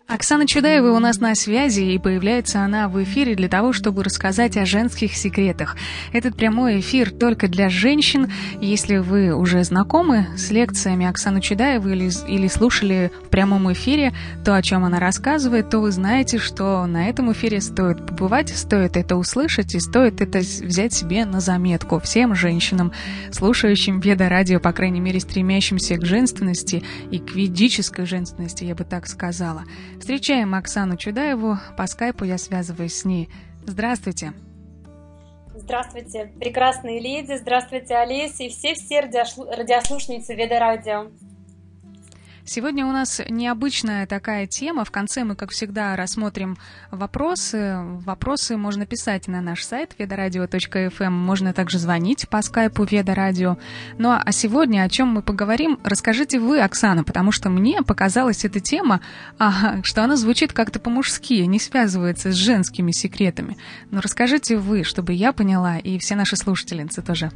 Оксана Чудаева у нас на связи, и появляется она в эфире для того, чтобы рассказать о женских секретах. Этот прямой эфир только для женщин. Если вы уже знакомы с лекциями Оксаны Чудаевой или слушали в прямом эфире то, о чем она рассказывает, то вы знаете, что на этом эфире стоит побывать, стоит это услышать и стоит это взять себе на заметку всем женщинам, слушающим Веда-радио, по крайней мере, стремящимся к женственности и к ведической женственности, я бы так сказала. Встречаем Оксану Чудаеву. По скайпу я связываюсь с ней. Здравствуйте. Здравствуйте, прекрасные леди. Здравствуйте, Олеся и все радиослушницы Веда-радио. Сегодня у нас необычная такая тема. В конце мы, как всегда, рассмотрим вопросы. Вопросы можно писать на наш сайт vedoradio.fm. Можно также звонить по скайпу Веда-радио. Ну а сегодня о чем мы поговорим, расскажите вы, Оксана, потому что мне показалась эта тема, что она звучит как-то по-мужски, не связывается с женскими секретами. Но расскажите вы, чтобы я поняла, и все наши слушательницы тоже.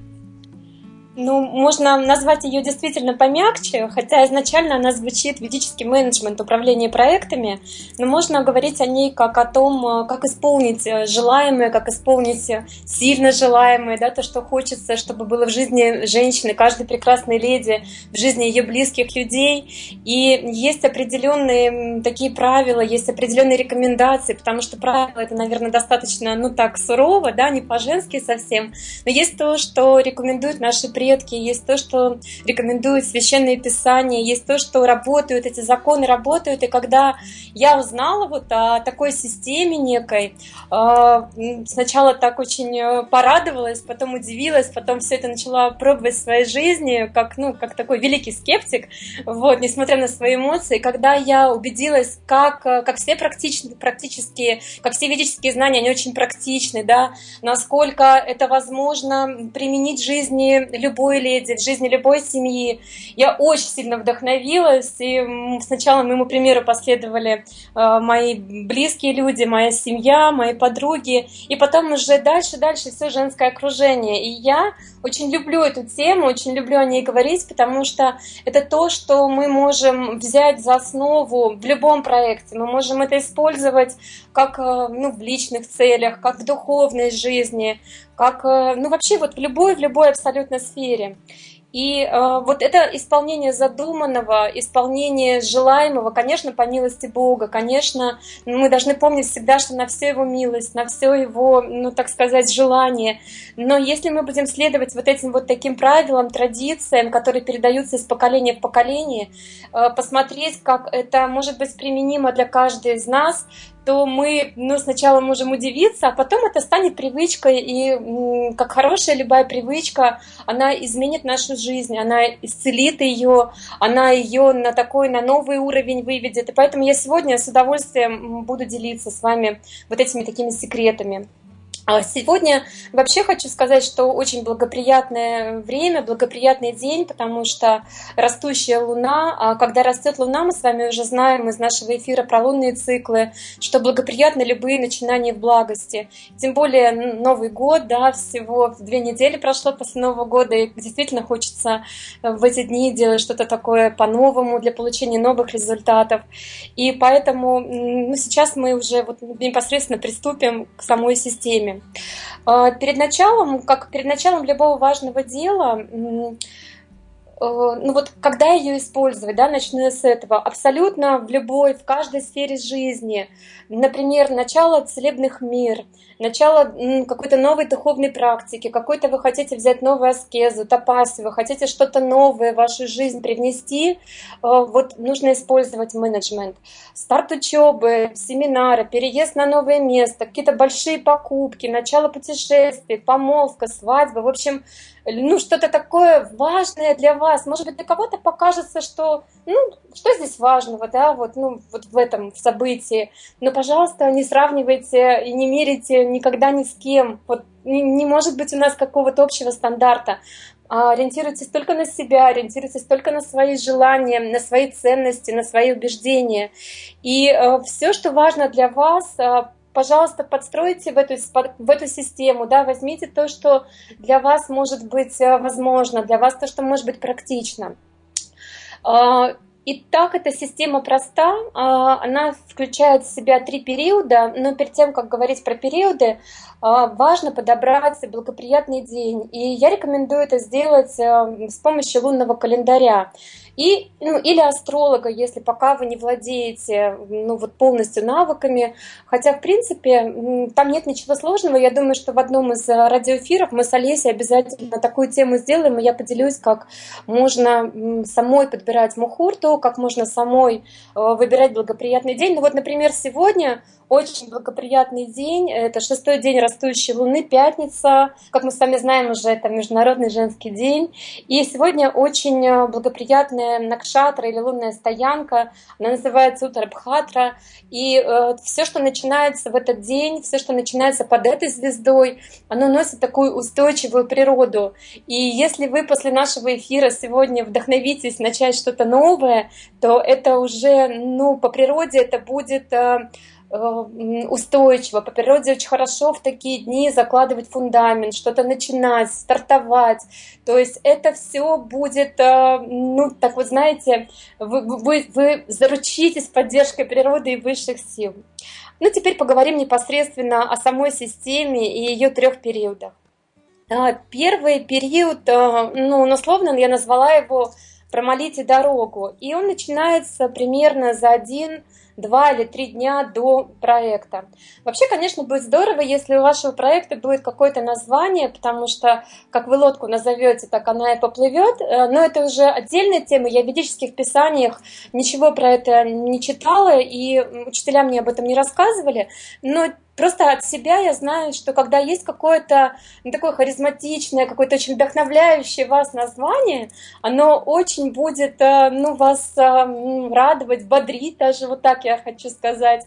Ну, можно назвать ее действительно помягче, хотя изначально она звучит ведический менеджмент, управление проектами, но можно говорить о ней как о том, как исполнить желаемое, как исполнить сильно желаемое, да, то, что хочется, чтобы было в жизни женщины, каждой прекрасной леди, в жизни ее близких людей. И есть определенные такие правила, есть определенные рекомендации, потому что правила это, наверное, достаточно, так сурово, да, не по-женски совсем, но есть то, что рекомендуют наши предки, есть то, что рекомендуют священные писания, есть то, что работают, эти законы работают. И когда я узнала вот о такой системе некой, сначала так очень порадовалась, потом удивилась, потом все это начала пробовать в своей жизни, как такой великий скептик, вот, несмотря на свои эмоции. Когда я убедилась, как все практически, как все ведические знания, они очень практичны, да, насколько это возможно применить в жизни любой леди, в жизни любой семьи. Я очень сильно вдохновилась, и сначала моему примеру последовали мои близкие люди, моя семья, мои подруги, и потом уже дальше все женское окружение. И я очень люблю эту тему, очень люблю о ней говорить, потому что это то, что мы можем взять за основу в любом проекте. Мы можем это использовать как в личных целях, как в духовной жизни, как вообще вот в любой абсолютно сфере. И вот это исполнение задуманного, исполнение желаемого, конечно, по милости Бога, конечно, мы должны помнить всегда, что на все его милость, на все его, так сказать, желание. Но если мы будем следовать вот этим вот таким правилам, традициям, которые передаются из поколения в поколение, посмотреть, как это может быть применимо для каждой из нас, то мы сначала можем удивиться, а потом это станет привычкой, и как хорошая любая привычка, она изменит нашу жизнь, она исцелит ее, она ее на новый уровень выведет. И поэтому я сегодня с удовольствием буду делиться с вами вот этими такими секретами. Сегодня вообще хочу сказать, что очень благоприятное время, благоприятный день, потому что растущая Луна, а когда растет Луна, мы с вами уже знаем из нашего эфира про лунные циклы, что благоприятны любые начинания в благости. Тем более Новый год, да, всего 2 недели прошло после Нового года, и действительно хочется в эти дни делать что-то такое по-новому для получения новых результатов. И поэтому сейчас мы уже непосредственно приступим к самой системе. Перед началом любого важного дела, когда ее использовать, да, начну я с этого, абсолютно в каждой сфере жизни, например, начало целебных мер, начало какой-то новой духовной практики, какой-то вы хотите взять новую аскезу, тапасию, вы хотите что-то новое в вашу жизнь привнести, нужно использовать менеджмент. Старт учебы, семинары, переезд на новое место, какие-то большие покупки, начало путешествий, помолвка, свадьба, в общем, что-то такое важное для вас. Может быть, для кого-то покажется, что что здесь важного, да, в этом событии. Но, пожалуйста, не сравнивайте и не мерите никогда ни с кем. Не может быть у нас какого-то общего стандарта. Ориентируйтесь только на себя, ориентируйтесь только на свои желания, на свои ценности, на свои убеждения. И все, что важно для вас, пожалуйста, подстройте в эту систему, да, возьмите то, что для вас может быть возможно, для вас то, что может быть практично. И так эта система проста, она включает в себя 3 периода, но перед тем, как говорить про периоды, важно подобрать благоприятный день. И я рекомендую это сделать с помощью лунного календаря. Или астролога, если пока вы не владеете полностью навыками. Хотя, в принципе, там нет ничего сложного. Я думаю, что в одном из радиоэфиров мы с Олесей обязательно такую тему сделаем, и я поделюсь, как можно самой подбирать мухурту, как можно самой выбирать благоприятный день. Например, сегодня очень благоприятный день. Это 6-й день растущей луны, пятница. Как мы с вами знаем, уже это Международный женский день. И сегодня очень благоприятная накшатра или лунная стоянка. Она называется Уттарабхадра. И все, что начинается в этот день, все, что начинается под этой звездой, оно носит такую устойчивую природу. И если вы после нашего эфира сегодня вдохновитесь начать что-то новое, то это уже, по природе это будет устойчиво. По природе очень хорошо в такие дни закладывать фундамент, что-то начинать, стартовать. То есть это все будет, знаете, вы заручитесь поддержкой природы и высших сил. Теперь поговорим непосредственно о самой системе и ее 3 периодах. Первый период, условно я назвала его «Промолите дорогу», и он начинается примерно за 1, 2 или 3 дня до проекта. Вообще, конечно, будет здорово, если у вашего проекта будет какое-то название, потому что, как вы лодку назовете, так она и поплывет. Но это уже отдельная тема. Я в ведических писаниях ничего про это не читала, и учителя мне об этом не рассказывали. Но просто от себя я знаю, что когда есть какое-то такое харизматичное, какое-то очень вдохновляющее вас название, оно очень будет вас радовать, бодрить, даже вот так я хочу сказать,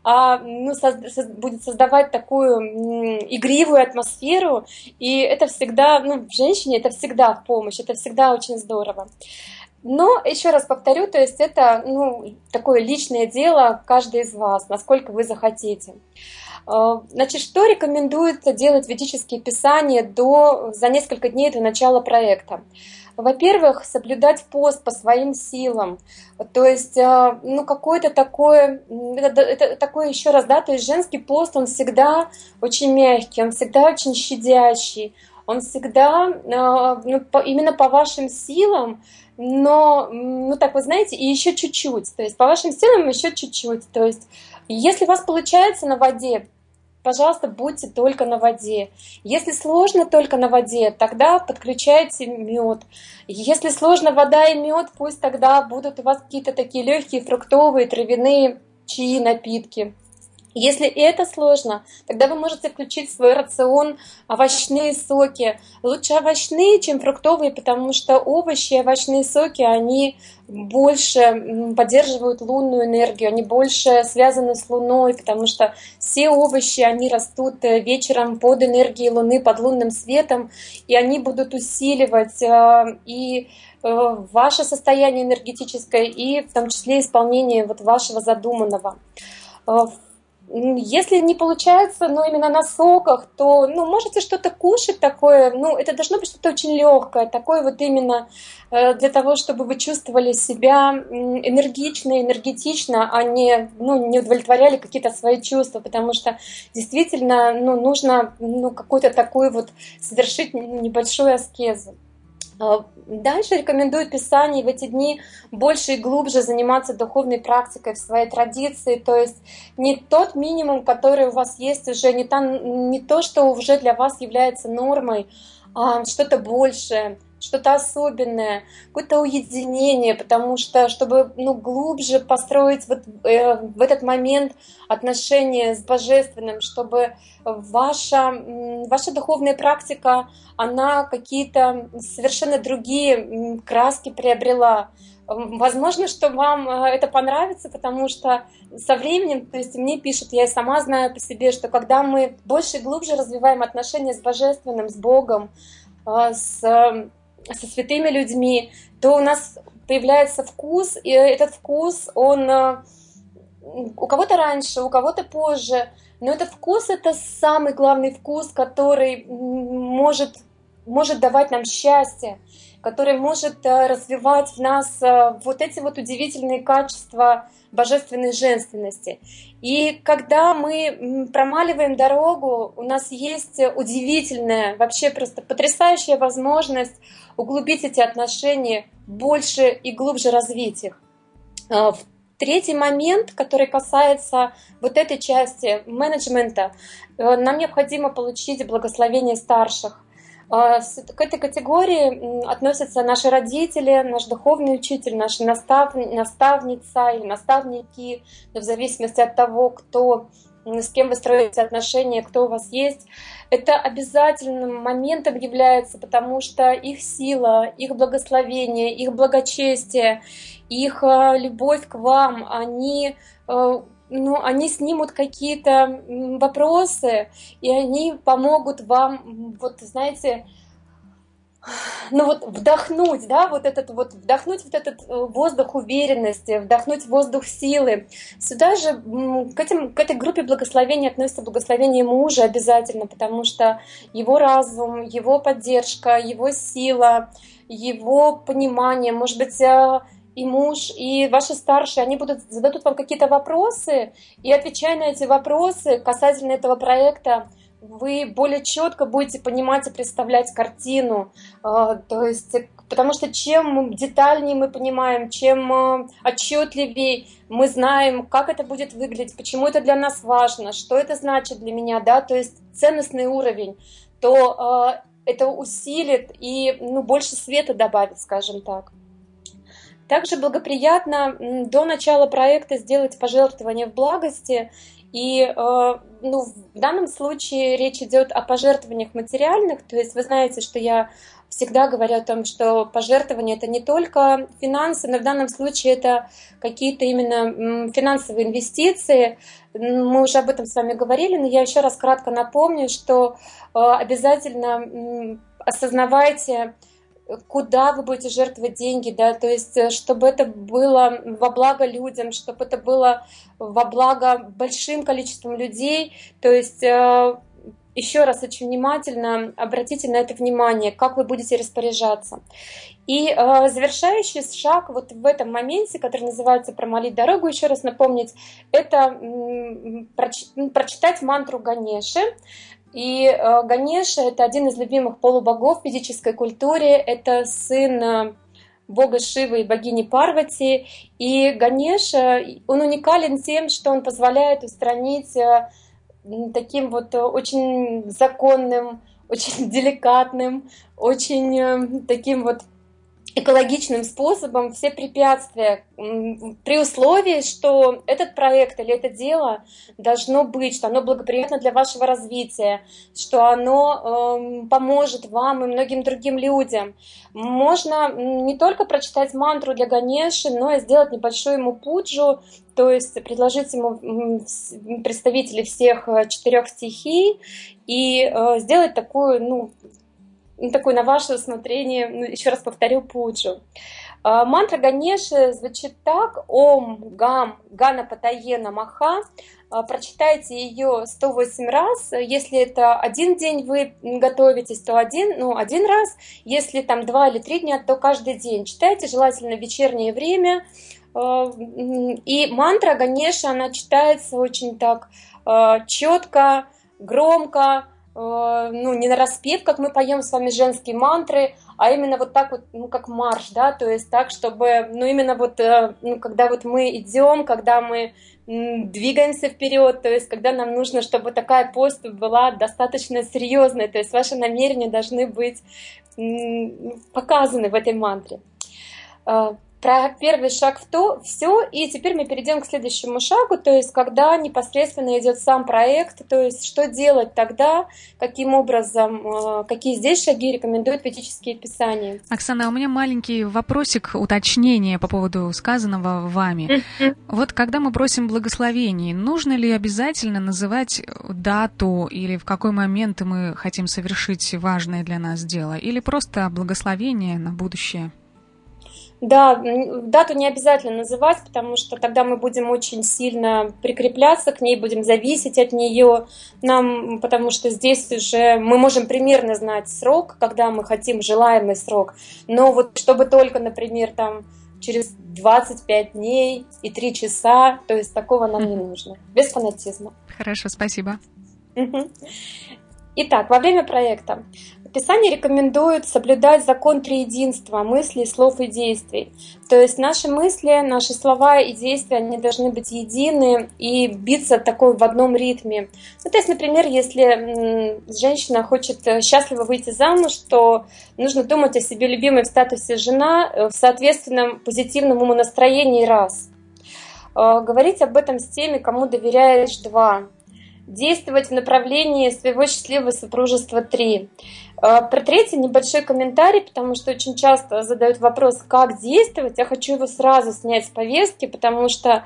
будет создавать такую игривую атмосферу, и это всегда, в женщине это всегда в помощь, это всегда очень здорово. Но, еще раз повторю, то есть это такое личное дело каждой из вас, насколько вы захотите. Значит, что рекомендуется делать ведические писания за несколько дней до начала проекта? Во-первых, соблюдать пост по своим силам, то есть, какое-то такое, это такое еще раз, то есть женский пост, он всегда очень мягкий, он всегда очень щадящий, он всегда именно по вашим силам, но, вы знаете, и еще чуть-чуть, то есть по вашим силам еще чуть-чуть, то есть если у вас получается на воде, пожалуйста, будьте только на воде. Если сложно только на воде, тогда подключайте мед. Если сложно вода и мед, пусть тогда будут у вас какие-то такие легкие фруктовые, травяные чаи, напитки. Если это сложно, тогда вы можете включить в свой рацион овощные соки. Лучше овощные, чем фруктовые, потому что овощи и овощные соки, они больше поддерживают лунную энергию, они больше связаны с Луной, потому что все овощи, они растут вечером под энергией Луны, под лунным светом, и они будут усиливать и ваше состояние энергетическое, и в том числе исполнение вашего задуманного. Если не получается, именно на соках, то, можете что-то кушать такое, это должно быть что-то очень легкое, такое именно для того, чтобы вы чувствовали себя энергично, энергетично, а не удовлетворяли какие-то свои чувства, потому что действительно, нужно, какой-то такой совершить небольшую аскезу. Дальше рекомендую Писание в эти дни больше и глубже заниматься духовной практикой в своей традиции, то есть не тот минимум, который у вас есть уже, не то, что уже для вас является нормой, а что-то большее, что-то особенное, какое-то уединение, потому что, чтобы глубже построить в этот момент отношения с Божественным, чтобы ваша духовная практика, она какие-то совершенно другие краски приобрела. Возможно, что вам это понравится, потому что со временем, то есть мне пишут, я и сама знаю по себе, что когда мы больше и глубже развиваем отношения с Божественным, с Богом, со святыми людьми, то у нас появляется вкус, и этот вкус, он у кого-то раньше, у кого-то позже, но этот вкус — это самый главный вкус, который может давать нам счастье. который может развивать в нас вот эти вот удивительные качества божественной женственности. И когда мы промаливаем дорогу, у нас есть удивительная, вообще просто потрясающая возможность углубить эти отношения, больше и глубже развить их. Третий момент, который касается вот этой части менеджмента, нам необходимо получить благословение старших. К этой категории относятся наши родители, наш духовный учитель, наша наставница или наставники, в зависимости от того, с кем вы строите отношения, кто у вас есть. Это обязательным моментом является, потому что их сила, их благословение, их благочестие, их любовь к вам, они снимут какие-то вопросы, и они помогут вам, знаете, вдохнуть, вдохнуть этот воздух уверенности, вдохнуть воздух силы. Сюда же, к этой группе благословения относится благословение мужа обязательно, потому что его разум, его поддержка, его сила, его понимание, может быть, и муж, и ваши старшие, они зададут вам какие-то вопросы, и отвечая на эти вопросы касательно этого проекта, вы более четко будете понимать и представлять картину. Потому что чем детальнее мы понимаем, чем отчетливее мы знаем, как это будет выглядеть, почему это для нас важно, что это значит для меня, да, то есть ценностный уровень, то это усилит и больше света добавит, скажем так. Также благоприятно до начала проекта сделать пожертвование в благости. И в данном случае речь идет о пожертвованиях материальных. То есть вы знаете, что я всегда говорю о том, что пожертвования — это не только финансы, но в данном случае это какие-то именно финансовые инвестиции. Мы уже об этом с вами говорили, но я еще раз кратко напомню, что обязательно осознавайте, куда вы будете жертвовать деньги, да, то есть чтобы это было во благо людям, чтобы это было во благо большим количеством людей, то есть еще раз очень внимательно обратите на это внимание, как вы будете распоряжаться. И завершающий шаг вот в этом моменте, который называется «Промолить дорогу», еще раз напомнить, это прочитать мантру Ганеши. И Ганеша — это один из любимых полубогов в ведической культуре, это сын бога Шивы и богини Парвати. И Ганеша, он уникален тем, что он позволяет устранить таким вот очень законным, очень деликатным, очень таким вот экологичным способом все препятствия, при условии, что этот проект или это дело должно быть, что оно благоприятно для вашего развития, что оно поможет вам и многим другим людям. Можно не только прочитать мантру для Ганеши, но и сделать небольшую ему пуджу, то есть предложить ему представителей всех 4 стихий и сделать такую, на ваше усмотрение, еще раз повторю, пуджу. Мантра Ганеши звучит так: Ом Гам Ганапатае Намаха. Прочитайте ее 108 раз. Если это один день вы готовитесь, то один раз. Если там 2 или 3 дня, то каждый день. Читайте, желательно в вечернее время. И мантра Ганеши, она читается очень так четко, громко, не нараспев, как мы поем с вами женские мантры, а именно вот так вот, как марш, да, то есть так, чтобы, именно вот, когда вот мы идем, когда мы двигаемся вперед, то есть когда нам нужно, чтобы такая поступь была достаточно серьезной, то есть ваши намерения должны быть показаны в этой мантре. Про первый шаг все, и теперь мы перейдем к следующему шагу, то есть когда непосредственно идет сам проект, то есть что делать тогда, каким образом, какие здесь шаги рекомендуют ведические писания. Оксана, у меня маленький вопросик, уточнение по поводу сказанного вами. Вот когда мы просим благословений, нужно ли обязательно называть дату или в какой момент мы хотим совершить важное для нас дело, или просто благословение на будущее? Да, дату не обязательно называть, потому что тогда мы будем очень сильно прикрепляться к ней, будем зависеть от нее, потому что здесь уже мы можем примерно знать срок, когда мы хотим желаемый срок, но вот чтобы только, например, там через 25 дней и 3 часа, то есть такого нам не нужно, без фанатизма. Хорошо, спасибо. Итак, во время проекта Писание рекомендует соблюдать закон триединства мыслей, слов и действий. То есть наши мысли, наши слова и действия, они должны быть едины и биться такой в одном ритме. Ну, то есть, например, если женщина хочет счастливо выйти замуж, то нужно думать о себе любимой в статусе жена в соответственном позитивном умонастроении раз. Говорить об этом с теми, кому доверяешь два. Действовать в направлении своего счастливого супружества 3. Про третий небольшой комментарий, потому что очень часто задают вопрос, как действовать. Я хочу его сразу снять с повестки, потому что,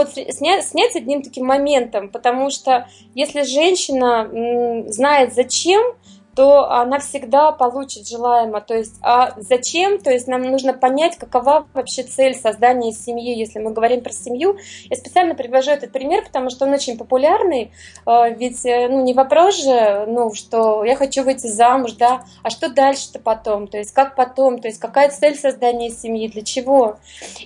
снять одним таким моментом, потому что если женщина знает зачем, то она всегда получит желаемое. То есть, а зачем? То есть нам нужно понять, какова вообще цель создания семьи, если мы говорим про семью. Я специально привожу этот пример, потому что он очень популярный, ведь не вопрос же, что я хочу выйти замуж, да, а что дальше-то потом? То есть как потом? То есть какая цель создания семьи, для чего?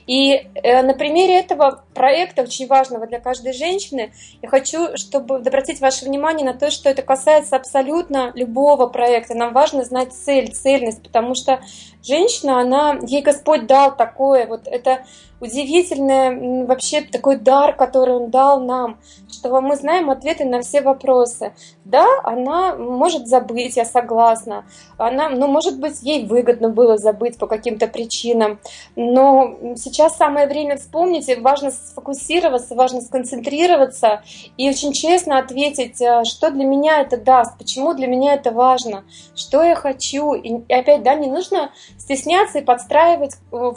И на примере этого проекта, очень важного для каждой женщины, я хочу, чтобы обратить ваше внимание на то, что это касается абсолютно любого проекта. Нам важно знать цельность, потому что женщина, ей Господь дал такое, вот это удивительное вообще такой дар, который Он дал нам, что мы знаем ответы на все вопросы. Да, она может забыть, я согласна. Может быть, ей выгодно было забыть по каким-то причинам. Но сейчас самое время вспомнить, и важно сфокусироваться, важно сконцентрироваться и очень честно ответить, что для меня это даст, почему для меня это важно, что я хочу. И опять, да, не нужно стесняться и подстраивать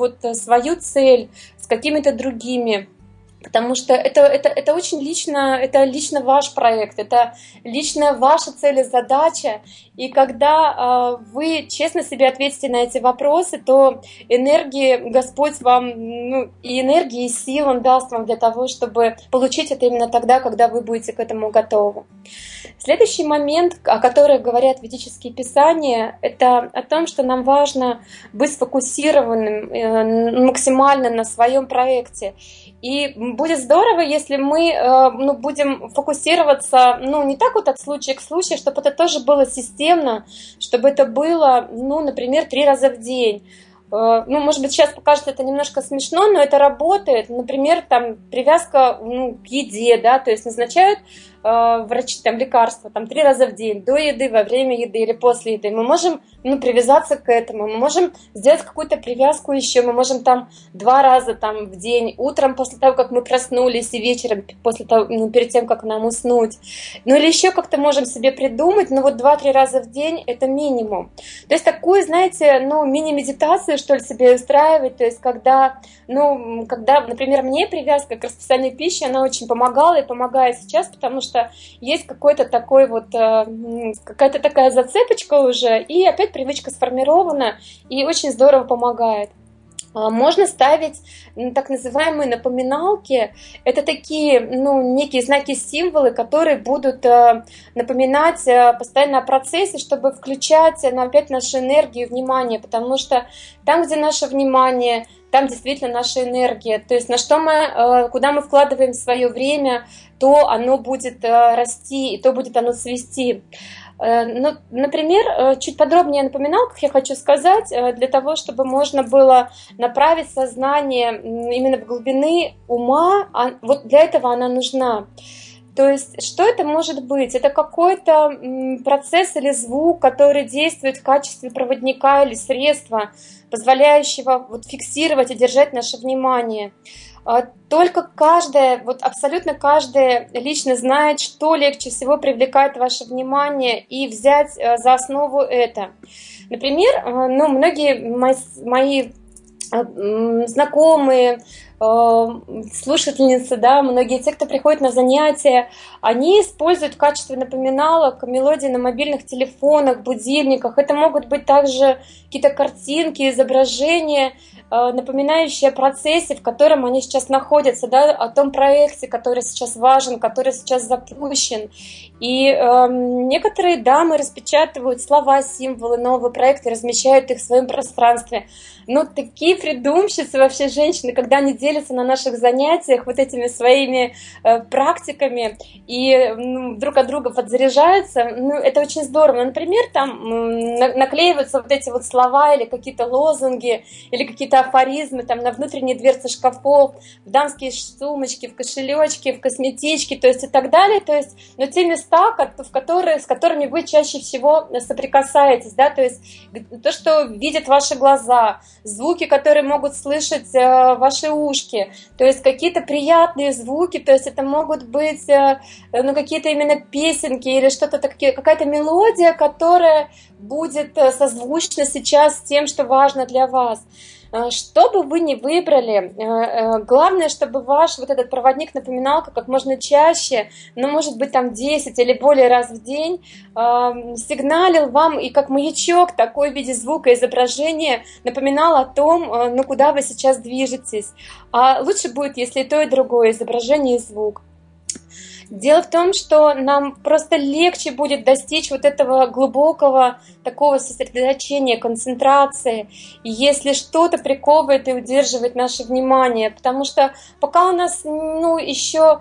свою цель с какими-то другими. Потому что это очень лично, это лично ваш проект, это лично ваша цель и задача. И когда вы честно себе ответите на эти вопросы, то энергии Господь вам, и энергии, и сил Он даст вам для того, чтобы получить это именно тогда, когда вы будете к этому готовы. Следующий момент, о котором говорят ведические писания, это о том, что нам важно быть сфокусированным максимально на своем проекте. И будет здорово, если мы будем фокусироваться, не так вот от случая к случаю, чтобы это тоже было системно, чтобы это было, например, 3 раза в день. Может быть, сейчас покажется это немножко смешно, но это работает. Например, там привязка к еде, да, то есть назначают врачи лекарства 3 раза в день, до еды, во время еды или после еды. Мы можем привязаться к этому, мы можем сделать какую-то привязку еще, мы можем 2 раза в день, утром после того, как мы проснулись, и вечером после того, перед тем, как нам уснуть. Или еще как-то можем себе придумать, 2-3 раза в день это минимум. То есть такую, знаете, мини-медитацию, что ли, себе устраивать, то есть когда, например, мне привязка к расписанию пищи, она очень помогала и помогает сейчас, потому что есть какой-то такой какая-то такая зацепочка уже, и опять привычка сформирована, и очень здорово помогает. Можно ставить так называемые напоминалки. Это такие, некие знаки, символы, которые будут напоминать постоянно о процессе, чтобы включать опять нашу энергию и внимание, потому что там, где наше внимание, там действительно наша энергия. То есть куда мы вкладываем свое время, то оно будет расти, и то будет оно цвести. Например, чуть подробнее о напоминалках я хочу сказать, для того, чтобы можно было направить сознание именно в глубины ума, вот для этого она нужна. То есть, что это может быть? Это какой-то процесс или звук, который действует в качестве проводника или средства, позволяющего фиксировать и держать наше внимание. Только абсолютно каждая лично знает, что легче всего привлекает ваше внимание, и взять за основу это. Например, многие мои знакомые, слушательницы, да, многие те, кто приходит на занятия, они используют в качестве напоминалок мелодии на мобильных телефонах, будильниках. Это могут быть также какие-то картинки, изображения, напоминающие о процессе, в котором они сейчас находятся, да, о том проекте, который сейчас важен, который сейчас запущен. И некоторые дамы распечатывают слова, символы, нового проекта, размещают их в своем пространстве. Но такие придумщицы вообще женщины, когда они делятся на наших занятиях вот этими своими практиками и друг от друга подзаряжаются, это очень здорово. Например, там наклеиваются вот эти вот слова или какие-то лозунги, или какие-то афоризмы там на внутренние дверцы шкафов, в дамские сумочки, в кошелечки, в косметички, то есть и так далее. То есть, но те места, с которыми вы чаще всего соприкасаетесь, да, то есть то, что видят ваши глаза, звуки, которые могут слышать ваши ушки, то есть какие-то приятные звуки, то есть это могут быть какие-то именно песенки или что-то такое, какая-то мелодия, которая будет созвучна сейчас с тем, что важно для вас. Что бы вы ни выбрали, главное, чтобы ваш вот этот проводник-напоминалка как можно чаще, может быть там 10 или более раз в день, сигналил вам и как маячок такой в виде звука, изображения напоминал о том, куда вы сейчас движетесь. А лучше будет, если и то, и другое, изображение и звук. Дело в том, что нам просто легче будет достичь вот этого глубокого такого сосредоточения, концентрации, если что-то приковывает и удерживает наше внимание, потому что пока у нас еще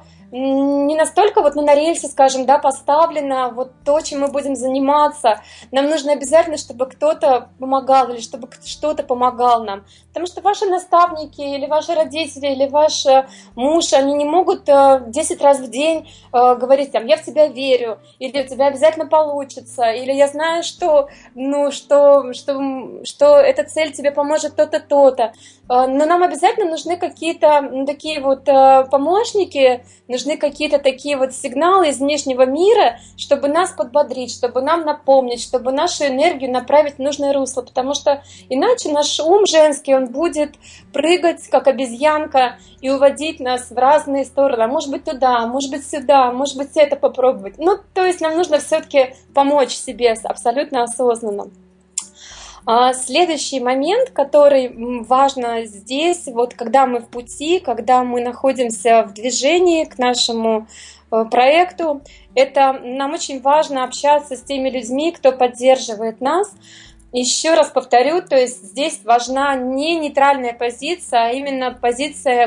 не настолько на рельсы, скажем, да, поставлено вот то, чем мы будем заниматься. Нам нужно обязательно, чтобы кто-то помогал или чтобы что-то помогал нам. Потому что ваши наставники или ваши родители или ваш муж, они не могут 10 раз в день говорить, я в тебя верю, или у тебя обязательно получится, или я знаю, что эта цель тебе поможет то-то, то-то. Но нам обязательно нужны какие-то такие вот помощники, нужны какие-то такие вот сигналы из внешнего мира, чтобы нас подбодрить, чтобы нам напомнить, чтобы нашу энергию направить в нужное русло, потому что иначе наш ум женский, он будет прыгать, как обезьянка, и уводить нас в разные стороны, может быть туда, может быть сюда, может быть это попробовать. То есть нам нужно все-таки помочь себе абсолютно осознанно. Следующий момент, который важно здесь, когда мы в пути, когда мы находимся в движении к нашему проекту, это нам очень важно общаться с теми людьми, кто поддерживает нас. Еще раз повторю, то есть здесь важна не нейтральная позиция, а именно позиция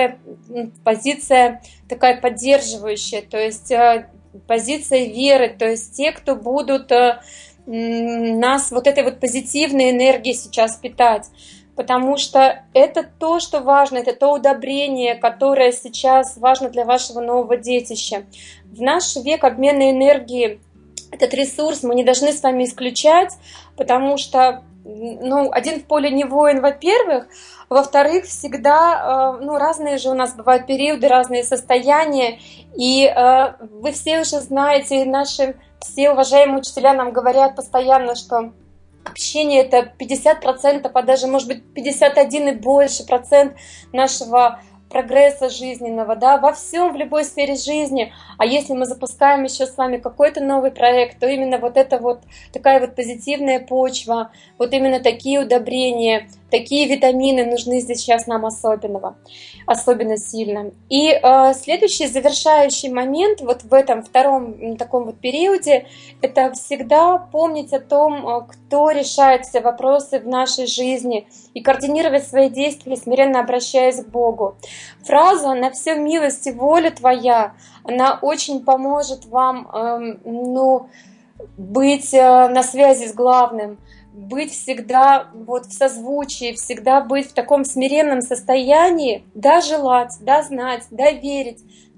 такая поддерживающая, то есть позиция веры, то есть те, кто будут нас вот этой вот позитивной энергией сейчас питать, потому что это то, что важно, это то удобрение, которое сейчас важно для вашего нового детища. В наш век обмена энергии этот ресурс мы не должны с вами исключать, потому что один в поле не воин, во-первых, во-вторых, всегда, разные же у нас бывают периоды, разные состояния, и вы все уже знаете, наши все уважаемые учителя нам говорят постоянно, что общение – это 50%, а даже, может быть, 51 и больше процент нашего прогресса жизненного, да, во всем, в любой сфере жизни. А если мы запускаем еще с вами какой-то новый проект, то именно вот эта вот такая вот позитивная почва, вот именно такие удобрения, такие витамины нужны здесь сейчас нам особенно сильно. И следующий завершающий момент вот в этом втором таком вот периоде, это всегда помнить о том, кто решает все вопросы в нашей жизни, и координировать свои действия, смиренно обращаясь к Богу. Фраза «на все милость и воля твоя», она очень поможет вам быть на связи с главным, быть всегда вот в созвучии, всегда быть в таком смиренном состоянии, да желать, да знать, да верить,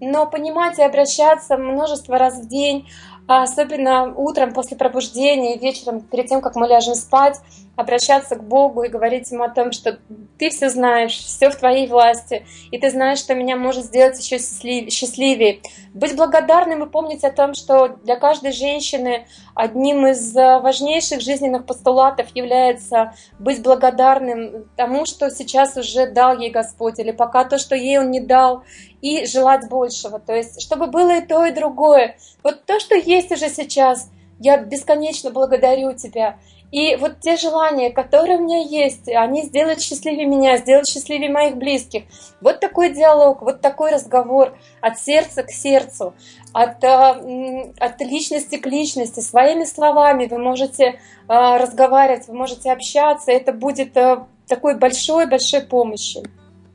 но понимать и обращаться множество раз в день, особенно утром после пробуждения и вечером перед тем, как мы ляжем спать, обращаться к Богу и говорить Ему о том, что Ты все знаешь, все в Твоей власти, и Ты знаешь, что меня может сделать еще счастливее. Быть благодарным и помнить о том, что для каждой женщины одним из важнейших жизненных постулатов является быть благодарным тому, что сейчас уже дал ей Господь, или пока то, что ей Он не дал, и желать большего. То есть, чтобы было и то, и другое. Вот то, что есть уже сейчас, я бесконечно благодарю Тебя. И вот те желания, которые у меня есть, они сделают счастливее меня, сделают счастливее моих близких. Вот такой диалог, вот такой разговор от сердца к сердцу, от личности к личности. Своими словами вы можете разговаривать, вы можете общаться. Это будет такой большой-большой помощью.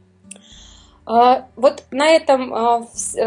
Вот на этом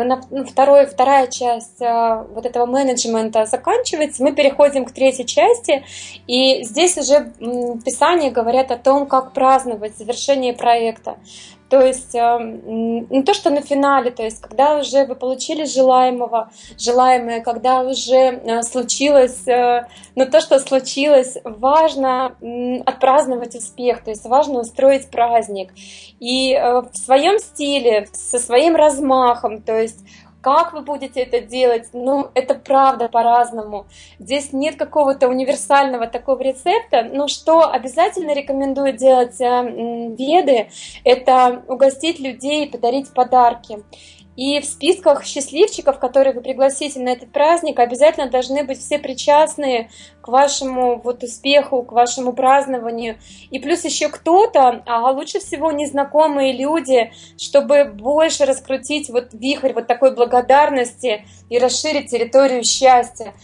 вторая часть вот этого менеджмента заканчивается. Мы переходим к третьей части, и здесь уже Писания говорят о том, как праздновать завершение проекта. То есть не то, что на финале, то есть когда уже вы получили желаемое, когда уже случилось, но то, что случилось, важно отпраздновать успех, то есть важно устроить праздник. И в своем стиле, со своим размахом, то есть как вы будете это делать? Ну, это правда по-разному. Здесь нет какого-то универсального такого рецепта. Но что обязательно рекомендую делать веды, это угостить людей, подарить подарки. И в списках счастливчиков, которые вы пригласите на этот праздник, обязательно должны быть все причастные к вашему вот успеху, к вашему празднованию. И плюс еще кто-то, а лучше всего незнакомые люди, чтобы больше раскрутить вот вихрь вот такой благодарности и расширить территорию счастья,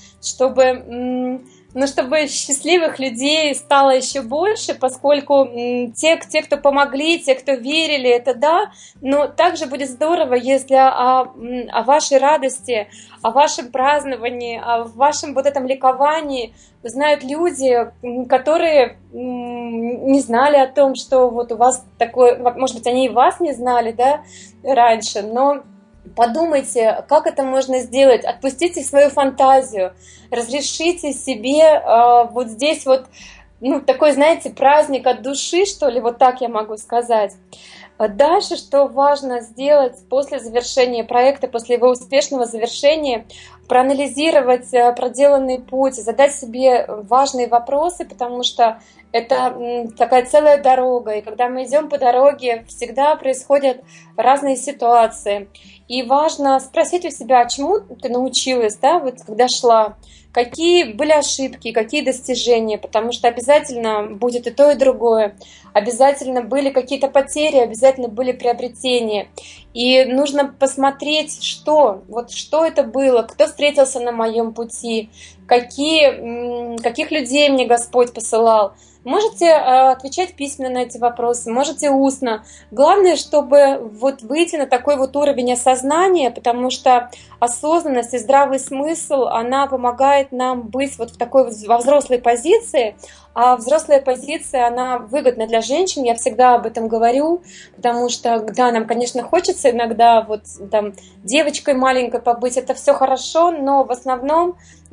чтобы счастливых людей стало еще больше, поскольку те, кто помогли, те, кто верили, это да, но также будет здорово, если о вашей радости, о вашем праздновании, о вашем вот этом ликовании узнают люди, которые не знали о том, что вот у вас такое, может быть, они и вас не знали, да, раньше, но подумайте, как это можно сделать, отпустите свою фантазию, разрешите себе вот здесь вот, такой, знаете, праздник от души, что ли, вот так я могу сказать. Дальше, что важно сделать после завершения проекта, после его успешного завершения, проанализировать проделанный путь, задать себе важные вопросы, потому что это такая целая дорога, и когда мы идем по дороге, всегда происходят разные ситуации. И важно спросить у себя, чему ты научилась, да, вот когда шла, какие были ошибки, какие достижения, потому что обязательно будет и то, и другое. Обязательно были какие-то потери, обязательно были приобретения. И нужно посмотреть, что это было, кто встретился на моем пути, каких людей мне Господь посылал. Можете отвечать письменно на эти вопросы, можете устно. Главное, чтобы вот выйти на такой вот уровень осознания, потому что осознанность и здравый смысл, она помогает нам быть вот в такой вот во взрослой позиции. А взрослая позиция, она выгодна для женщин, я всегда об этом говорю, потому что, да, нам, конечно, хочется иногда вот там девочкой маленькой побыть, это все хорошо, но в основном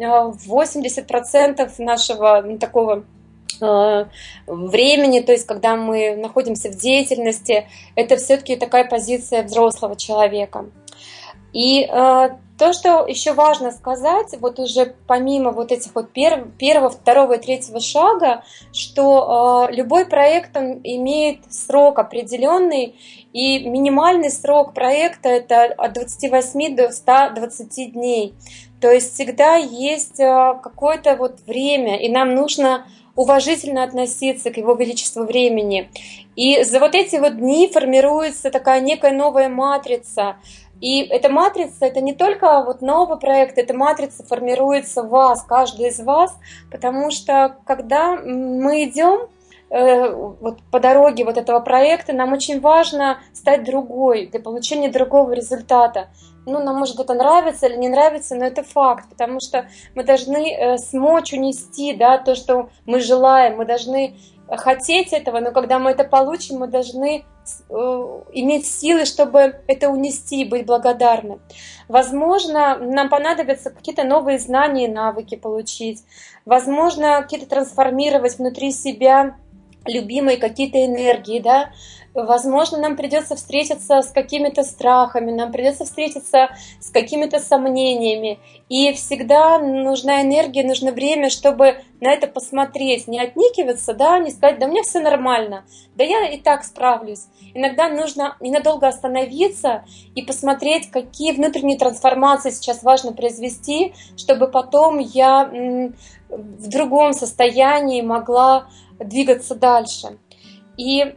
80% нашего такого времени, то есть когда мы находимся в деятельности, это все-таки такая позиция взрослого человека. И то, что еще важно сказать, вот уже помимо вот этих вот первого, второго и третьего шага, что любой проект, он имеет срок определенный, и минимальный срок проекта это от 28 до 120 дней. То есть всегда есть какое-то вот время, и нам нужно уважительно относиться к Его Величеству времени. И за вот эти вот дни формируется такая некая новая матрица. И эта матрица, это не только вот новый проект, эта матрица формируется в вас, каждый из вас, потому что когда мы идем вот по дороге вот этого проекта, нам очень важно стать другой для получения другого результата. Нам может это нравится или не нравится, но это факт, потому что мы должны смочь унести, да, то, что мы желаем, мы должны хотеть этого, но когда мы это получим, мы должны иметь силы, чтобы это унести, быть благодарны. Возможно, нам понадобятся какие-то новые знания и навыки получить. Возможно, какие-то трансформировать внутри себя любимые какие-то энергии, да. Возможно, нам придется встретиться с какими-то страхами, нам придется встретиться с какими-то сомнениями. И всегда нужна энергия, нужно время, чтобы на это посмотреть, не отникиваться, да, не сказать, да у меня все нормально, да я и так справлюсь. Иногда нужно ненадолго остановиться и посмотреть, какие внутренние трансформации сейчас важно произвести, чтобы потом я в другом состоянии могла двигаться дальше. И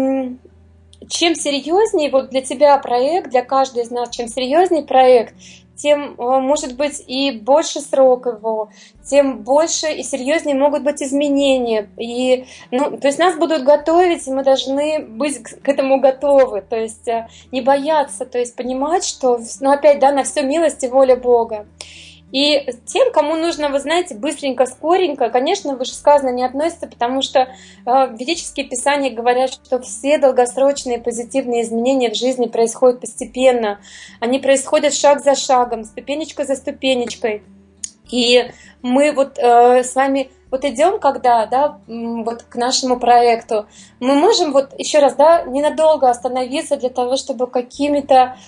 чем серьезнее вот для тебя проект, для каждой из нас, чем серьезнее проект, тем, может быть, и больше срок его, тем больше и серьезнее могут быть изменения. И, то есть нас будут готовить, и мы должны быть к этому готовы. То есть не бояться, то есть понимать, что, опять, да, на все милость и воля Бога. И тем, кому нужно, вы знаете, быстренько, скоренько, конечно, вышесказанное не относится, потому что ведические писания говорят, что все долгосрочные позитивные изменения в жизни происходят постепенно. Они происходят шаг за шагом, ступенечка за ступенечкой. И мы вот с вами вот идем, когда, да, вот к нашему проекту, мы можем вот еще раз, да, ненадолго остановиться для того, чтобы каким-то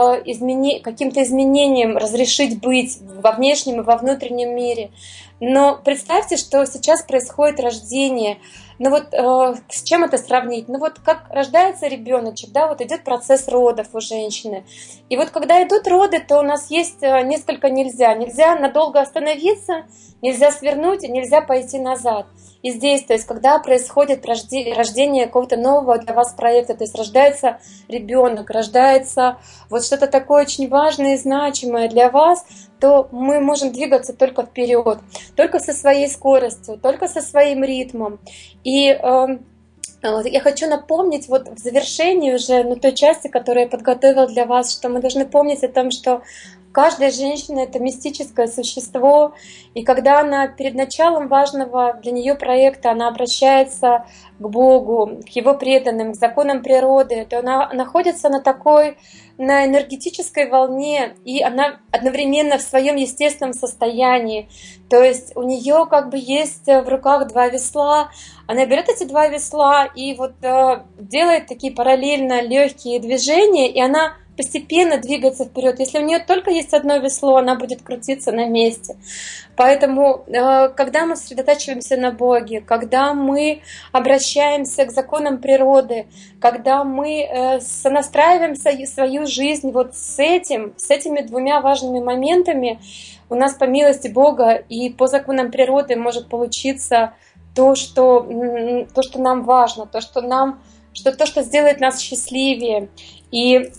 изменением разрешить быть во внешнем и во внутреннем мире. Но представьте, что сейчас происходит рождение. С чем это сравнить? Как рождается ребеночек, да, вот идет процесс родов у женщины. И вот когда идут роды, то у нас есть несколько нельзя. Нельзя надолго остановиться, нельзя свернуть, нельзя пойти назад. И здесь, то есть, когда происходит рождение какого-то нового для вас проекта, то есть рождается ребенок, рождается вот что-то такое очень важное и значимое для вас, то мы можем двигаться только вперед, только со своей скоростью, только со своим ритмом. И я хочу напомнить вот в завершении уже той части, которую я подготовила для вас, что мы должны помнить о том, что каждая женщина — это мистическое существо, и когда она перед началом важного для нее проекта, она обращается к Богу, к Его преданным, к законам природы, то она находится на энергетической волне, и она одновременно в своем естественном состоянии. То есть у нее как бы есть в руках два весла, она берет эти два весла и вот делает такие параллельно легкие движения, и она постепенно двигаться вперед. Если у нее только есть одно весло, она будет крутиться на месте. Поэтому, когда мы сосредотачиваемся на Боге, когда мы обращаемся к законам природы, когда мы сонастраиваем свою жизнь вот с этими двумя важными моментами, у нас по милости Бога и по законам природы может получиться то, что нам важно, то, что сделает нас счастливее. И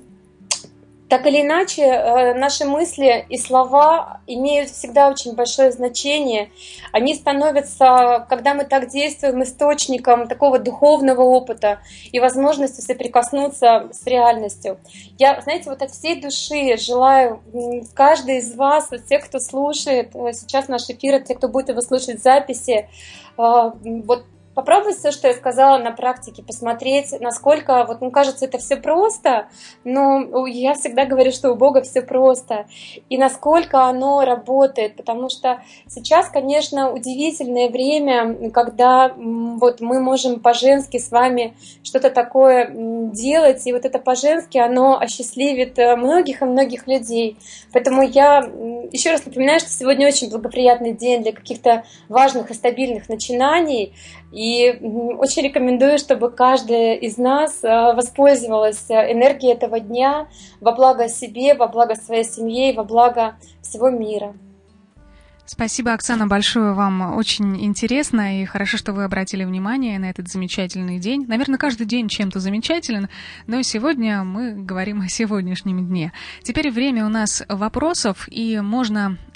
так или иначе, наши мысли и слова имеют всегда очень большое значение. Они становятся, когда мы так действуем, источником такого духовного опыта и возможностью соприкоснуться с реальностью. Я, знаете, вот от всей души желаю каждый из вас, вот те, кто слушает сейчас наш эфир, те, кто будет его слушать в записи, вот попробовать все, что я сказала на практике, посмотреть, насколько, кажется, это все просто, но я всегда говорю, что у Бога все просто, и насколько оно работает, потому что сейчас, конечно, удивительное время, когда мы можем по-женски с вами что-то такое делать, и вот это по-женски, оно осчастливит многих и многих людей. Поэтому я еще раз напоминаю, что сегодня очень благоприятный день для каких-то важных и стабильных начинаний, и очень рекомендую, чтобы каждая из нас воспользовалась энергией этого дня во благо себе, во благо своей семье, во благо всего мира. Спасибо, Оксана, большое вам. Очень интересно и хорошо, что вы обратили внимание на этот замечательный день. Наверное, каждый день чем-то замечателен, но сегодня мы говорим о сегодняшнем дне. Теперь время у нас вопросов, и можно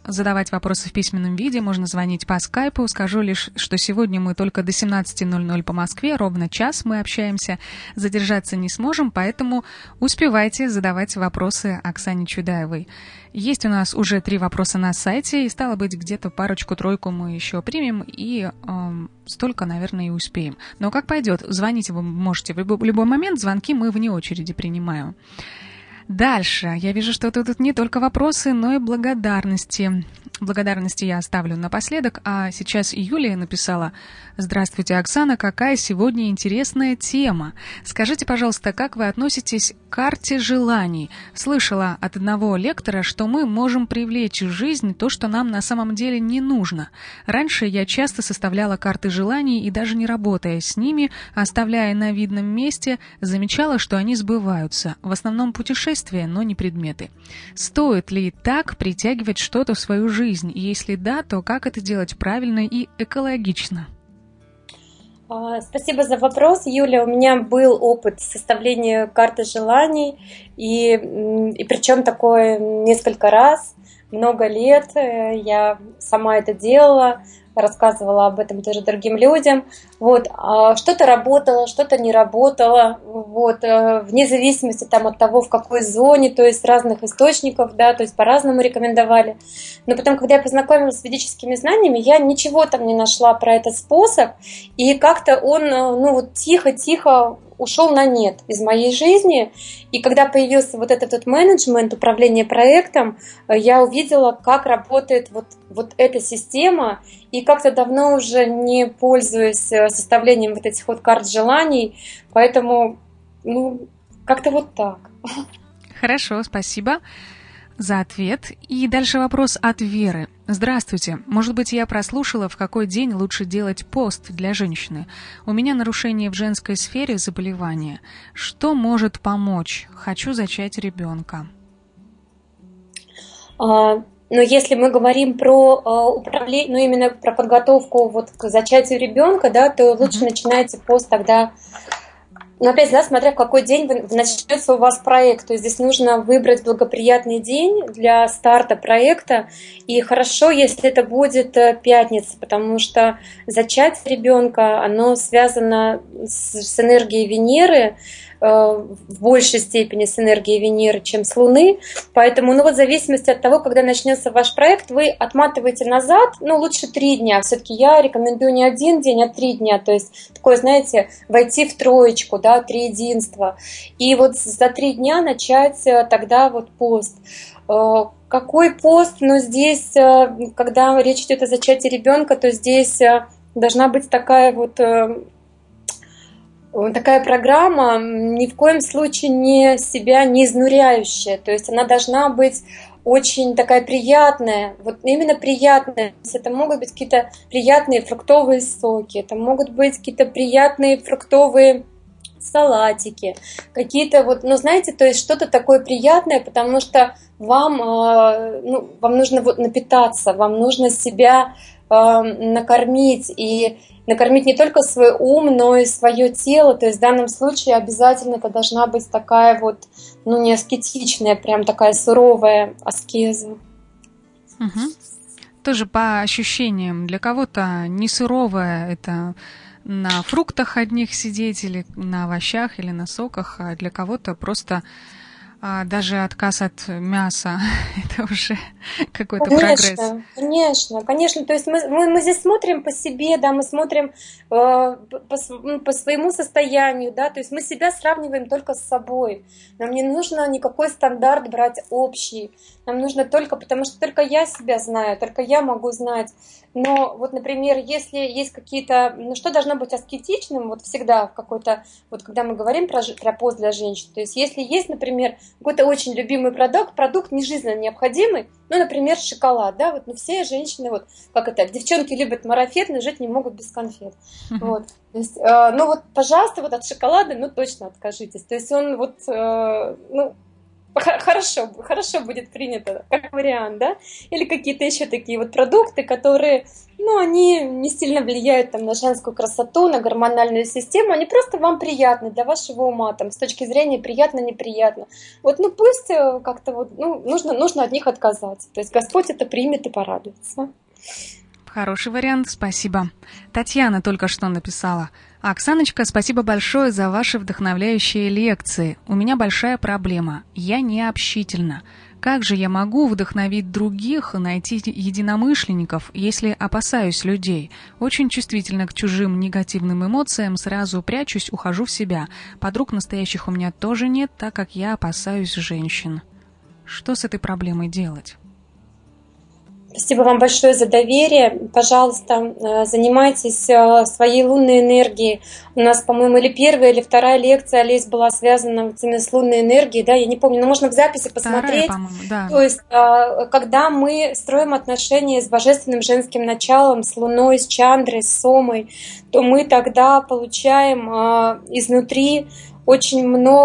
задавать вопросы в письменном виде, можно звонить по скайпу. Скажу лишь, что сегодня мы только до 17:00 по Москве, ровно час мы общаемся. Задержаться не сможем, поэтому успевайте задавать вопросы Оксане Чудаевой. Есть у нас уже 3 вопроса на сайте, и стало быть, где-то парочку-тройку мы еще примем, и столько, наверное, и успеем. Но как пойдет, звоните вы можете в любой момент, звонки мы вне очереди принимаем. Дальше. Я вижу, что тут не только вопросы, но и благодарности. Благодарности я оставлю напоследок, а сейчас Юлия написала: «Здравствуйте, Оксана, какая сегодня интересная тема. Скажите, пожалуйста, как вы относитесь к карте желаний? Слышала от одного лектора, что мы можем привлечь в жизнь то, что нам на самом деле не нужно. Раньше я часто составляла карты желаний и даже не работая с ними, оставляя на видном месте, замечала, что они сбываются. В основном путешествия, но не предметы. Стоит ли так притягивать что-то в свою жизнь? И если да, то как это делать правильно и экологично?» Спасибо за вопрос, Юля. У меня был опыт составления карты желаний, и причем такое несколько раз, много лет. Я сама это делала, рассказывала об этом тоже другим людям. Вот. Что-то работало, что-то не работало. Вот. Вне зависимости там, от того, в какой зоне, то есть разных источников, да, то есть по-разному рекомендовали. Но потом, когда я познакомилась с ведическими знаниями, я ничего там не нашла про этот способ, и как-то он тихо-тихо ушел на нет из моей жизни. И когда появился вот этот вот менеджмент, управление проектом, я увидела, как работает вот эта система, и как-то давно уже не пользуюсь составлением вот этих вот карт желаний, поэтому, как-то вот так. Хорошо, спасибо за ответ. И дальше вопрос от Веры. Здравствуйте. Может быть, я прослушала, в какой день лучше делать пост для женщины. У меня нарушение в женской сфере, заболевания. Что может помочь? Хочу зачать ребенка. Но если мы говорим про управление, именно про подготовку вот к зачатию ребенка, да, то лучше начинайте пост тогда. Но опять, да, смотря в какой день начнется у вас проект, то есть здесь нужно выбрать благоприятный день для старта проекта, и хорошо, если это будет пятница, потому что зачатие ребенка, оно связано с энергией Венеры, в большей степени с энергией Венеры, чем с Луны, поэтому, в зависимости от того, когда начнется ваш проект, вы отматываете назад, лучше 3 дня, все-таки я рекомендую не 1 день, а 3 дня, то есть такое, знаете, войти в троечку, да, триединство, и вот за 3 дня начать тогда вот пост. Какой пост? Здесь, когда речь идет о зачатии ребенка, то здесь должна быть такая программа, ни в коем случае не себя не изнуряющая, то есть она должна быть очень такая приятная, вот именно приятная. Это могут быть какие-то приятные фруктовые соки, это могут быть какие-то приятные фруктовые салатики, какие-то знаете, то есть что-то такое приятное, потому что вам нужно напитаться, вам нужно себя накормить, и накормить не только свой ум, но и свое тело. То есть в данном случае обязательно это должна быть такая не аскетичная, прям такая суровая аскеза. Угу. Тоже по ощущениям. Для кого-то не суровая — это на фруктах одних сидеть, или на овощах, или на соках, а для кого-то просто даже отказ от мяса — это уже какой-то прогресс. Конечно. То есть мы здесь смотрим по себе, да, мы смотрим по своему состоянию, да, то есть мы себя сравниваем только с собой. Нам не нужно никакой стандарт брать общий. Нам нужно потому что только я себя знаю, только я могу знать. Но например, если есть какие-то, что должно быть аскетичным, всегда какой-то, когда мы говорим про пост для женщин, то есть если есть, например, какой-то очень любимый продукт не жизненно необходимый, например, шоколад, да, все женщины, девчонки любят марафет, но жить не могут без конфет. То есть, пожалуйста, от шоколада, точно откажитесь. То есть он хорошо будет принято, как вариант, да? Или какие-то еще такие вот продукты, которые, ну, они не сильно влияют там на женскую красоту, на гормональную систему, они просто вам приятны для вашего ума, там, с точки зрения приятно-неприятно. Вот, ну, пусть как-то вот, ну, нужно от них отказаться. То есть Господь это примет и порадуется. Хороший вариант, спасибо. Татьяна только что написала: «Оксаночка, спасибо большое за ваши вдохновляющие лекции. У меня большая проблема. Я не общительна. Как же я могу вдохновить других и найти единомышленников, если опасаюсь людей? Очень чувствительна к чужим негативным эмоциям, сразу прячусь, ухожу в себя. Подруг настоящих у меня тоже нет, так как я опасаюсь женщин». Что с этой проблемой делать? Спасибо вам большое за доверие. Пожалуйста, занимайтесь своей лунной энергией. У нас, по-моему, или первая, или вторая лекция, Олесь, была связана именно с лунной энергией, да, я не помню, но можно в записи посмотреть. Вторая, по-моему, да. То есть, когда мы строим отношения с божественным женским началом, с Луной, с Чандрой, с Сомой, то мы тогда получаем изнутри очень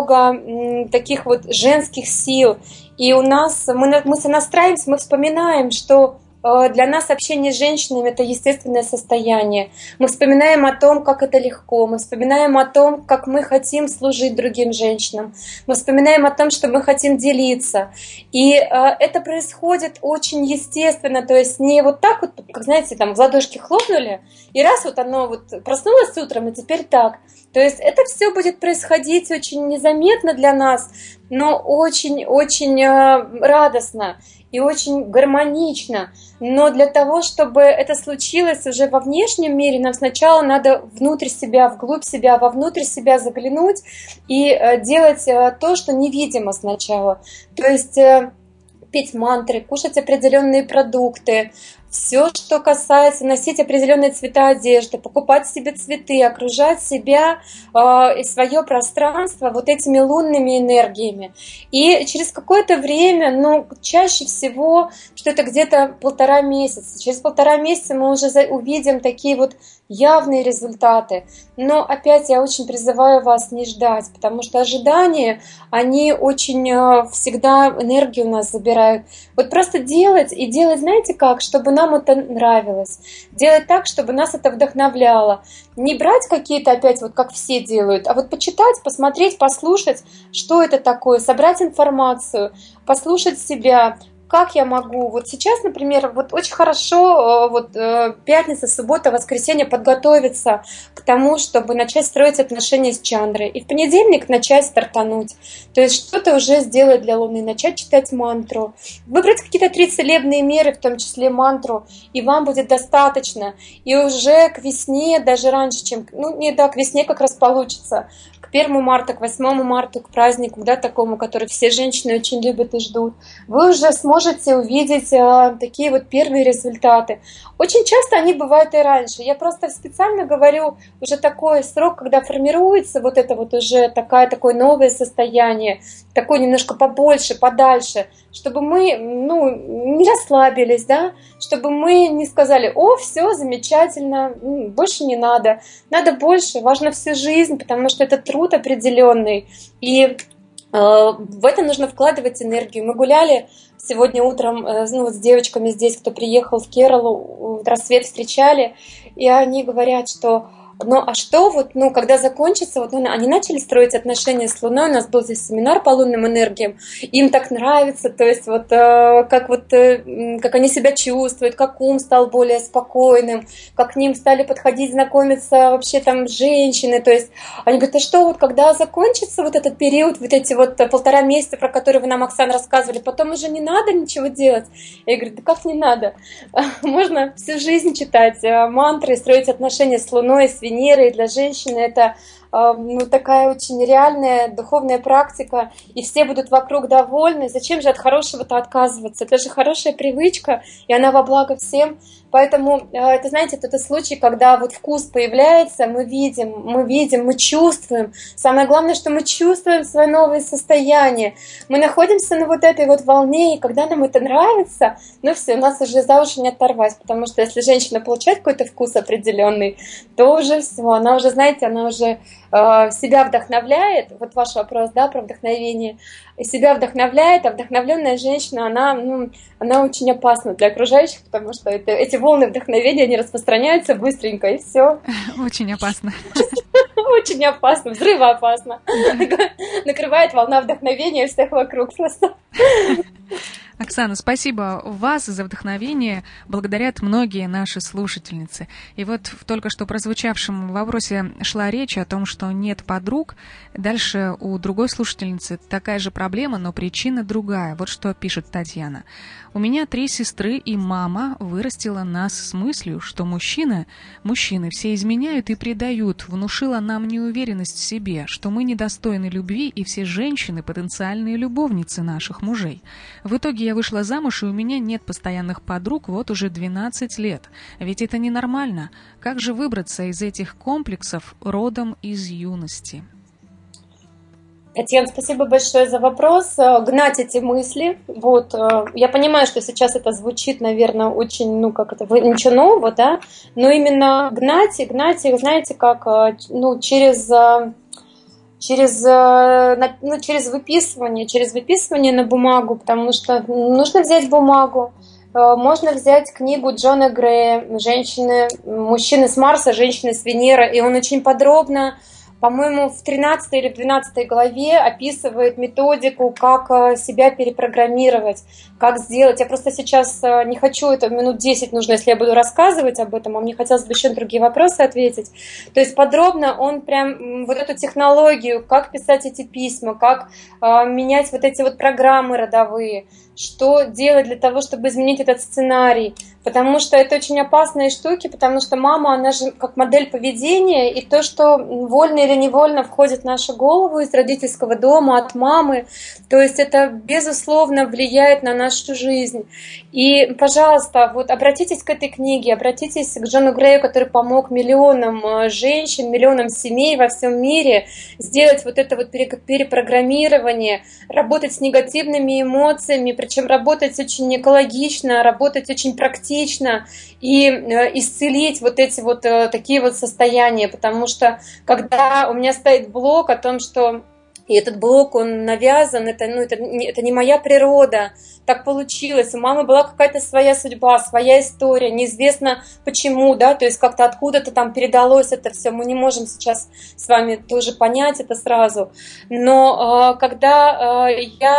много таких вот женских сил. И у нас, мы сонастраиваемся, мы вспоминаем, что для нас общение с женщинами – это естественное состояние. Мы вспоминаем о том, как это легко. Мы вспоминаем о том, как мы хотим служить другим женщинам. Мы вспоминаем о том, что мы хотим делиться. И это происходит очень естественно. То есть не вот так вот, как, знаете, там в ладошки хлопнули, и раз вот оно вот проснулось утром, и теперь так. То есть это все будет происходить очень незаметно для нас, но очень-очень радостно и очень гармонично. Но для того, чтобы это случилось уже во внешнем мире, нам сначала надо внутрь себя, вглубь себя, вовнутрь себя заглянуть и делать то, что невидимо сначала. То есть петь мантры, кушать определенные продукты, все, что касается носить определенные цвета одежды, покупать себе цветы, окружать себя и свое пространство вот этими лунными энергиями. И через какое-то время, ну, чаще всего, что это где-то 1,5 месяца. Через 1,5 месяца мы уже увидим такие вот явные результаты. Но опять я очень призываю вас не ждать, потому что ожидания, они очень всегда энергию у нас забирают. Вот просто делать, и делать, знаете как, чтобы нам это нравилось. Делать так, чтобы нас это вдохновляло. Не брать какие-то опять, вот как все делают, а вот почитать, посмотреть, послушать, что это такое, собрать информацию, послушать себя. Как я могу? Вот сейчас, например, вот очень хорошо вот пятница, суббота, воскресенье подготовиться к тому, чтобы начать строить отношения с Чандрой. И в понедельник начать стартануть. То есть что-то уже сделать для Луны, начать читать мантру. Выбрать какие-то 3 целебные меры, в том числе мантру, и вам будет достаточно. И уже к весне, даже раньше, чем... Ну, не да, к весне как раз получится. К 1 марта, к 8 марта, к празднику, да, такому, который все женщины очень любят и ждут, вы уже сможете увидеть такие вот первые результаты. Очень часто они бывают и раньше. Я просто специально говорю уже такой срок, когда формируется вот это вот уже такое новое состояние, такое немножко побольше, подальше, чтобы мы, ну, не расслабились, да, чтобы мы не сказали: о, все замечательно, больше не надо. Надо больше, важно всю жизнь, потому что это труд определенный. И в это нужно вкладывать энергию. Мы гуляли сегодня утром с девочками здесь, кто приехал в Кералу, рассвет встречали, и они говорят, что ну, а что вот, ну, когда закончится, вот, ну, они начали строить отношения с Луной, у нас был здесь семинар по лунным энергиям, им так нравится, то есть вот, как они себя чувствуют, как ум стал более спокойным, как к ним стали подходить, знакомиться вообще там женщины, то есть они говорят: а что вот, когда закончится вот этот период, вот эти вот 1,5 месяца, про которые вы нам, Оксана, рассказывали, потом уже не надо ничего делать? Я говорю: да как не надо? Можно всю жизнь читать мантры, строить отношения с Луной, с Венерой. Для женщины это такая очень реальная духовная практика, и все будут вокруг довольны. Зачем же от хорошего-то отказываться? Это же хорошая привычка, и она во благо всем. Поэтому, это, знаете, это случай, когда вот вкус появляется, мы видим, мы чувствуем. Самое главное, что мы чувствуем свое новое состояние. Мы находимся на вот этой вот волне, и когда нам это нравится, ну все, нас уже за уши не оторвать, потому что если женщина получает какой-то вкус определенный, то уже все, она уже, знаете, она уже себя вдохновляет, вот ваш вопрос, да, про вдохновение, себя вдохновляет, а вдохновленная женщина, она очень опасна для окружающих, потому что эти волны вдохновения, они распространяются быстренько, и все. Очень опасно. Очень опасно, взрывоопасно. Накрывает волна вдохновения всех вокруг просто. Оксана, спасибо вас за вдохновение. Благодарят многие наши слушательницы. И вот в только что прозвучавшем вопросе шла речь о том, что нет подруг. Дальше у другой слушательницы такая же проблема, но причина другая. Вот что пишет Татьяна. У меня 3 сестры, и мама вырастила нас с мыслью, что мужчины все изменяют и предают, внушила нам неуверенность в себе, что мы недостойны любви, и все женщины – потенциальные любовницы наших мужей. В итоге я вышла замуж, и у меня нет постоянных подруг вот уже 12 лет. Ведь это ненормально. Как же выбраться из этих комплексов родом из юности? Татьяна, спасибо большое за вопрос. Гнать эти мысли. Вот, я понимаю, что сейчас это звучит, наверное, очень, ничего нового, да, но именно гнать их, знаете, как, через выписывание на бумагу, потому что нужно взять бумагу. Можно взять книгу Джона Грея «Мужчины с Марса, женщины с Венеры», и он очень подробно, по-моему, в 13 или в 12 главе описывает методику, как себя перепрограммировать, как сделать. Я просто сейчас не хочу, это минут 10 нужно, если я буду рассказывать об этом, а мне хотелось бы еще на другие вопросы ответить. То есть подробно он прям вот эту технологию, как писать эти письма, как менять вот эти вот программы родовые, что делать для того, чтобы изменить этот сценарий. Потому что это очень опасные штуки, потому что мама, она же как модель поведения, и то, что вольно или невольно входит в нашу голову из родительского дома, от мамы, то есть это, безусловно, влияет на нашу жизнь. И, пожалуйста, вот обратитесь к этой книге, обратитесь к Джону Грею, который помог миллионам женщин, миллионам семей во всем мире сделать вот это вот перепрограммирование, работать с негативными эмоциями, причем работать очень экологично, работать очень практично и исцелить вот эти вот такие вот состояния, потому что когда у меня стоит блок о том, что и этот блок, он навязан, это не моя природа, так получилось, у мамы была какая-то своя судьба, своя история, неизвестно почему, да, то есть как-то откуда-то там передалось это все, мы не можем сейчас с вами тоже понять это сразу, но когда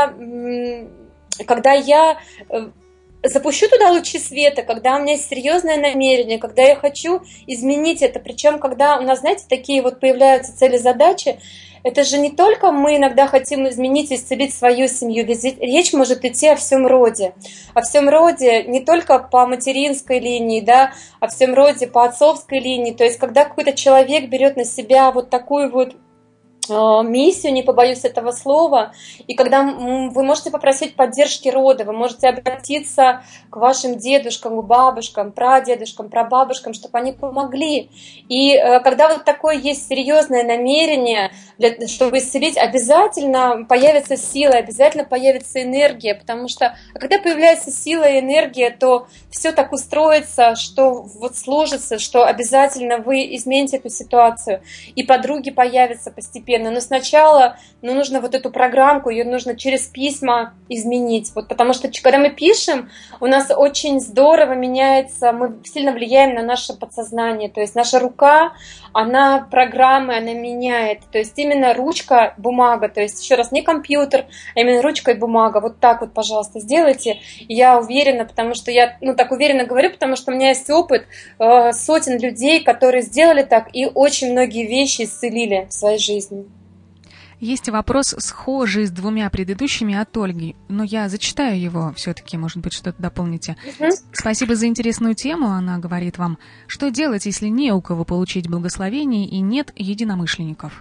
я запущу туда лучи света, когда у меня есть серьезное намерение, когда я хочу изменить это, причем когда у нас, знаете, такие вот появляются цели-задачи, это же не только мы иногда хотим изменить и исцелить свою семью, ведь речь может идти о всем роде не только по материнской линии, да, о всем роде по отцовской линии, то есть когда какой-то человек берет на себя вот такую вот миссию, не побоюсь этого слова, и когда вы можете попросить поддержки рода, вы можете обратиться к вашим дедушкам, к бабушкам, прадедушкам, прабабушкам, чтобы они помогли. И когда вот такое есть серьезное намерение, чтобы исцелить, обязательно появится сила, обязательно появится энергия, потому что когда появляется сила и энергия, то все так устроится, что вот сложится, что обязательно вы измените эту ситуацию, и подруги появятся постепенно. Но сначала нужно вот эту программку, ее нужно через письма изменить. Вот, потому что когда мы пишем, у нас очень здорово меняется, мы сильно влияем на наше подсознание. То есть наша рука, она программы, она меняет. То есть именно ручка, бумага. То есть еще раз, не компьютер, а именно ручка и бумага. Вот так вот, пожалуйста, сделайте. Я уверена, потому что я так уверенно говорю, потому что у меня есть опыт сотен людей, которые сделали так и очень многие вещи исцелили в своей жизни. Есть вопрос, схожий с 2 предыдущими от Ольги, но я зачитаю его все-таки, может быть, что-то дополните. Спасибо за интересную тему, она говорит вам. Что делать, если не у кого получить благословение и нет единомышленников?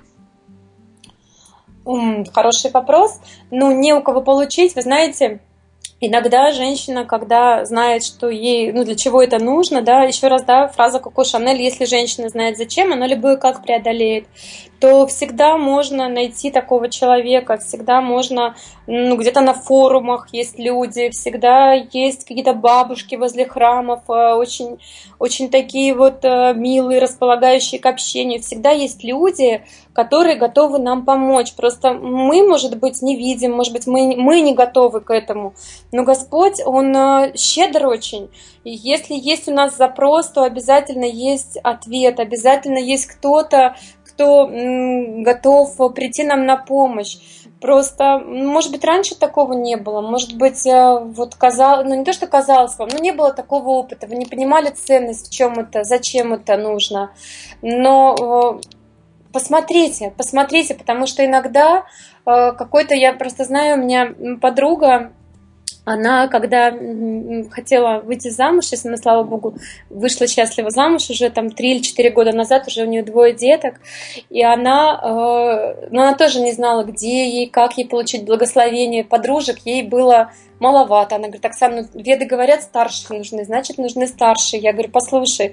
Хороший вопрос. Не у кого получить, вы знаете... Иногда женщина, когда знает, что ей, для чего это нужно, да, еще раз, да, фраза Коко Шанель, если женщина знает зачем, она любую как преодолеет. то всегда можно найти такого человека, всегда можно, где-то на форумах есть люди, всегда есть какие-то бабушки возле храмов, очень, очень такие вот милые, располагающие к общению. Всегда есть люди, которые готовы нам помочь. Просто мы, может быть, не видим, может быть, мы не готовы к этому. Но Господь, Он щедр очень. И если есть у нас запрос, то обязательно есть ответ, обязательно есть кто-то, кто готов прийти нам на помощь. Просто, может быть, раньше такого не было, может быть, вот казалось, не то, что казалось вам, но не было такого опыта, вы не понимали ценность, в чем это, зачем это нужно. Но посмотрите, потому что иногда какой-то, я просто знаю, у меня подруга, она, когда хотела выйти замуж, сейчас она, слава богу, вышла счастливо замуж уже там 3 или 4 года назад, уже у нее 2 деток, и она тоже не знала, где ей, как ей получить благословение подружек, ей было маловато. Она говорит: Оксана, веды говорят, старшие нужны, значит, нужны старшие. Я говорю: послушай,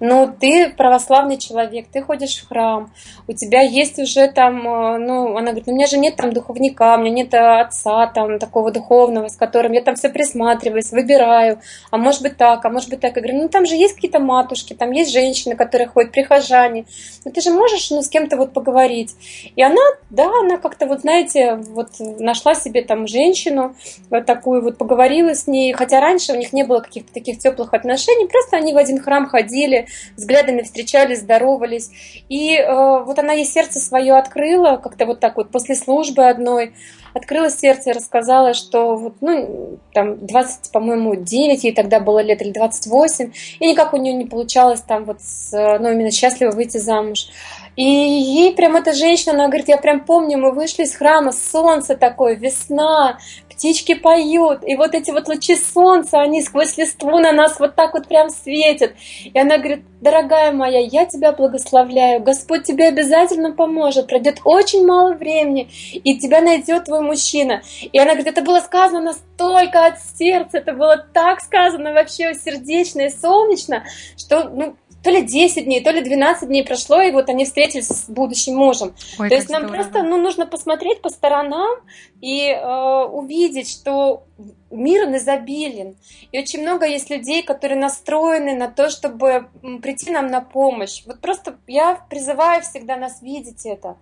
ты православный человек, ты ходишь в храм, у тебя есть уже там, она говорит: у меня же нет там духовника, у меня нет отца там такого духовного, с которым я там все присматриваюсь, выбираю, а может быть так, а может быть так. Я говорю: там же есть какие-то матушки, там есть женщины, которые ходят, прихожане, ты же можешь с кем-то вот поговорить. И она как-то вот, знаете, вот нашла себе там женщину, вот такую, вот поговорила с ней, хотя раньше у них не было каких-то таких теплых отношений, просто они в один храм ходили, взглядами встречались, здоровались, и вот она ей сердце свое открыла, как-то вот так вот после службы одной, открыла сердце и рассказала, что вот, там 20, по-моему, 9 ей тогда было лет, или 28, и никак у нее не получалось там вот именно счастливо выйти замуж. И ей прям эта женщина, она говорит: я прям помню, мы вышли из храма, солнце такое, весна, птички поют, и вот эти вот лучи солнца, они сквозь листву на нас вот так вот прям светят. И она говорит: дорогая моя, я тебя благословляю, Господь тебе обязательно поможет, пройдет очень мало времени, и тебя найдет твой мужчина. И она говорит: это было сказано настолько от сердца, это было так сказано вообще сердечно и солнечно, что, то ли 10 дней, то ли 12 дней прошло, и вот они встретились с будущим мужем. Ой, то есть здорово. Нам просто нужно посмотреть по сторонам и увидеть, что мир он изобилен. И очень много есть людей, которые настроены на то, чтобы прийти нам на помощь. Вот просто я призываю всегда нас видеть это,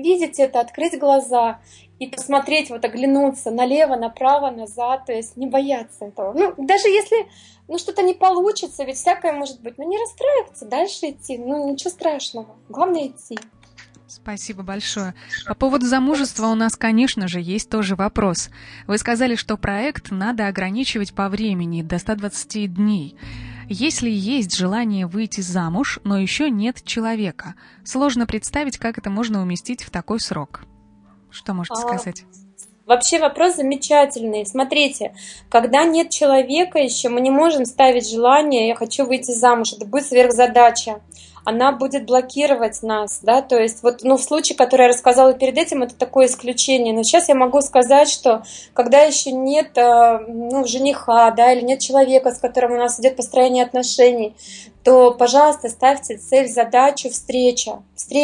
открыть глаза и посмотреть, вот оглянуться налево, направо, назад, то есть не бояться этого. Даже если что-то не получится, ведь всякое может быть, не расстраиваться, дальше идти, ничего страшного, главное идти. Спасибо большое. По поводу замужества у нас, конечно же, есть тоже вопрос. Вы сказали, что проект надо ограничивать по времени до 120 дней. Если есть желание выйти замуж, но еще нет человека, сложно представить, как это можно уместить в такой срок. Что можете сказать? Вообще вопрос замечательный. Смотрите, когда нет человека еще, мы не можем ставить желание: я хочу выйти замуж. Это будет сверхзадача. Она будет блокировать нас, да, то есть вот, в случае, который я рассказала перед этим, это такое исключение. Но сейчас я могу сказать, что когда еще нет, жениха, да, или нет человека, с которым у нас идет построение отношений, то, пожалуйста, ставьте цель, задачу встреча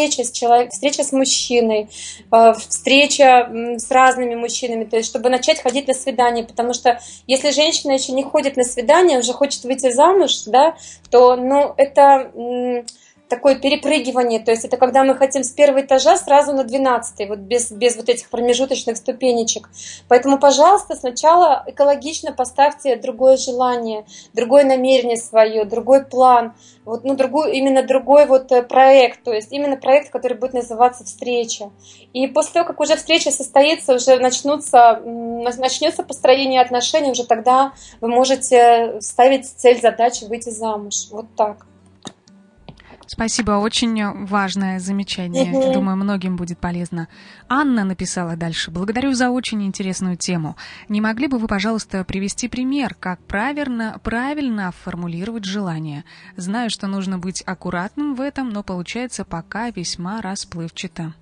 с мужчиной, встреча с разными мужчинами, то есть чтобы начать ходить на свидание, потому что если женщина еще не ходит на свидание, уже хочет выйти замуж, да, то, это такое перепрыгивание, то есть это когда мы хотим с 1 этажа сразу на 12, вот без вот этих промежуточных ступенечек. Поэтому, пожалуйста, сначала экологично поставьте другое желание, другое намерение свое, другой план, другой вот проект, то есть именно проект, который будет называться «Встреча». И после того, как уже встреча состоится, уже начнется построение отношений, уже тогда вы можете ставить цель, задачу выйти замуж. Вот так. Спасибо, очень важное замечание. Думаю, многим будет полезно. Анна написала дальше: благодарю за очень интересную тему. Не могли бы вы, пожалуйста, привести пример, как правильно формулировать желание? Знаю, что нужно быть аккуратным в этом, но получается пока весьма расплывчато.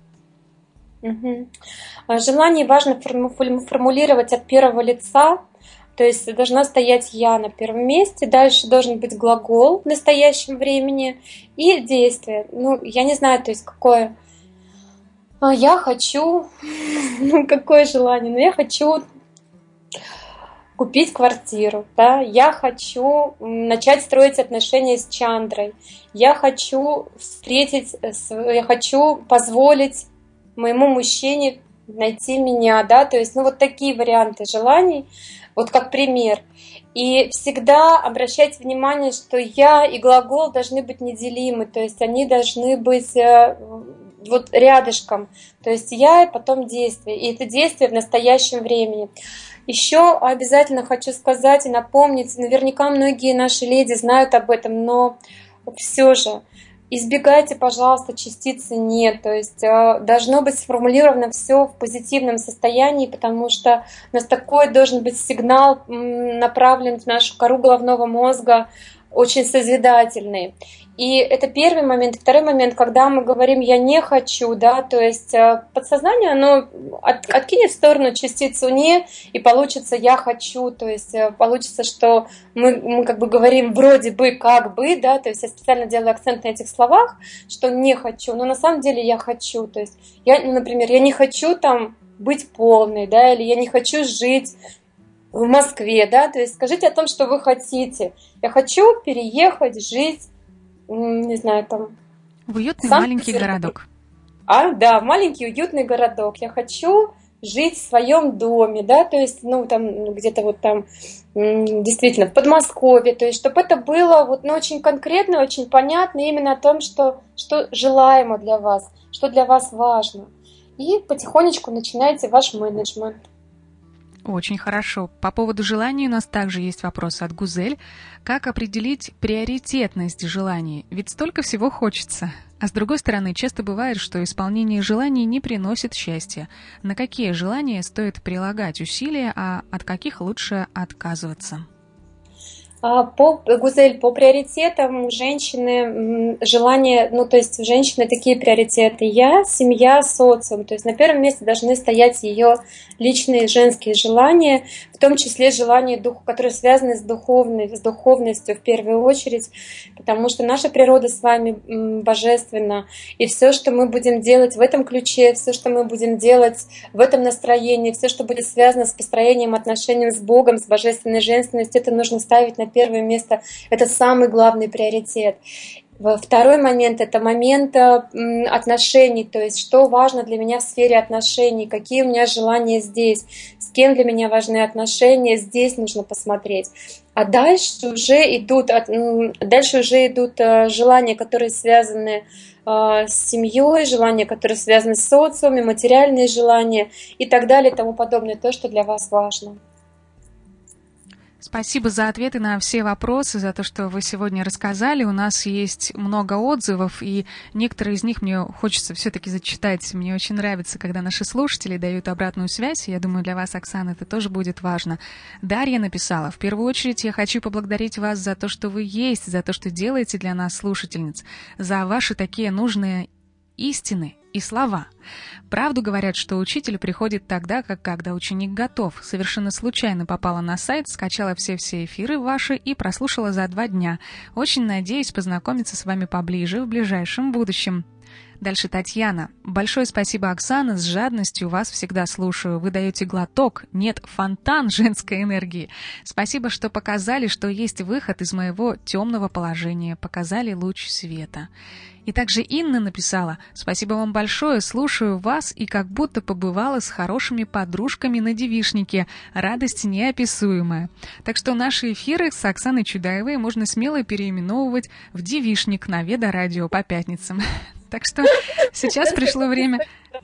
Желание важно формулировать от первого лица. То есть должна стоять «я» на первом месте, дальше должен быть глагол в настоящем времени и действие. Я не знаю, то есть какое Я хочу, ну какое желание, я хочу купить квартиру, да, я хочу начать строить отношения с Чандрой, я хочу я хочу позволить моему мужчине найти меня, да, то есть, ну вот такие варианты желаний, вот как пример. И всегда обращайте внимание, что я и глагол должны быть неделимы, то есть они должны быть вот рядышком, то есть я и потом действие, и это действие в настоящем времени. Еще обязательно хочу сказать и напомнить, наверняка многие наши леди знают об этом, но все же избегайте, пожалуйста, частицы «нет», то есть должно быть сформулировано все в позитивном состоянии, потому что у нас такой должен быть сигнал направлен в нашу кору головного мозга, очень созидательный. И это первый момент. Второй момент, когда мы говорим «я не хочу», да, то есть подсознание, оно откинет в сторону частицу «не», и получится «я хочу», то есть получится, что мы как бы говорим вроде бы, как бы, да, то есть я специально делаю акцент на этих словах, что «не хочу», но на самом деле «я хочу», то есть я, например, я не хочу там быть полной, да, или я не хочу жить в Москве, да, то есть скажите о том, что вы хотите. Я хочу переехать, жить, не знаю, там... В уютный маленький городок. Да, в маленький уютный городок. Я хочу жить в своем доме, да, то есть, ну, там, где-то вот там, действительно, в Подмосковье, то есть, чтобы это было вот, ну, очень конкретно, очень понятно именно о том, что желаемо для вас, что для вас важно. И потихонечку начинайте ваш менеджмент. Очень хорошо. По поводу желаний у нас также есть вопрос от Гузель. Как определить приоритетность желаний? Ведь столько всего хочется. А с другой стороны, часто бывает, что исполнение желаний не приносит счастья. На какие желания стоит прилагать усилия, а от каких лучше отказываться? Гузель, по приоритетам у женщины желания, ну то есть у женщины такие приоритеты: я, семья, социум. То есть на первом месте должны стоять ее личные женские желания, в том числе желания, которые связаны с духовностью в первую очередь, потому что наша природа с вами божественна, и все, что мы будем делать в этом ключе, все, что мы будем делать в этом настроении, все, что будет связано с построением отношений с Богом, с божественной женственностью, это нужно ставить на первое место. Это самый главный приоритет. Второй момент — это момент отношений, то есть что важно для меня в сфере отношений, какие у меня желания здесь, с кем для меня важны отношения, здесь нужно посмотреть. А дальше уже идут желания, которые связаны с семьей, желания, которые связаны с социумом, материальные желания и так далее и тому подобное, то, что для вас важно. Спасибо за ответы на все вопросы, за то, что вы сегодня рассказали. У нас есть много отзывов, и некоторые из них мне хочется все-таки зачитать. Мне очень нравится, когда наши слушатели дают обратную связь. Я думаю, для вас, Оксана, это тоже будет важно. Дарья написала: в первую очередь я хочу поблагодарить вас за то, что вы есть, за то, что делаете для нас, слушательниц, за ваши такие нужные истины и слова. Правду говорят, что учитель приходит тогда, когда ученик готов. Совершенно случайно попала на сайт, скачала все эфиры ваши и прослушала за 2 дня. Очень надеюсь познакомиться с вами поближе в ближайшем будущем. Дальше Татьяна. Большое спасибо, Оксана, с жадностью вас всегда слушаю. Вы даете глоток, нет, фонтан женской энергии. Спасибо, что показали, что есть выход из моего темного положения, показали луч света. И также Инна написала: спасибо вам большое, слушаю вас и как будто побывала с хорошими подружками на девичнике. Радость неописуемая. Так что наши эфиры с Оксаной Чудаевой можно смело переименовывать в девичник на Веда Радио по пятницам. Так что сейчас пришло время...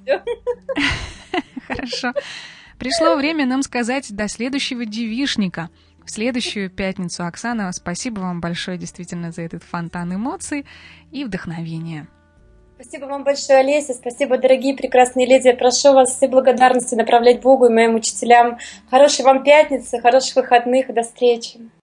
Хорошо. Пришло время нам сказать до следующего девичника. В следующую пятницу. Оксана, спасибо вам большое действительно за этот фонтан эмоций и вдохновения. Спасибо вам большое, Олеся. Спасибо, дорогие прекрасные леди. Я прошу вас все благодарности направлять Богу и моим учителям. Хорошей вам пятницы, хороших выходных и до встречи.